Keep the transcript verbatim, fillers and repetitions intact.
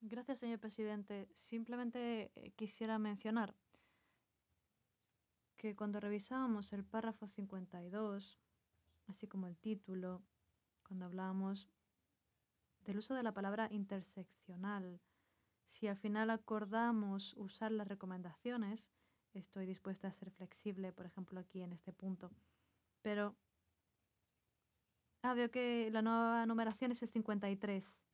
Gracias, señor presidente. Simplemente eh, quisiera mencionar que cuando revisábamos el párrafo cincuenta y dos, así como el título, cuando hablábamos del uso de la palabra interseccional, si al final acordamos usar las recomendaciones, estoy dispuesta a ser flexible, por ejemplo, aquí en este punto. Pero, ah, veo que la nueva numeración es el cincuenta y tres.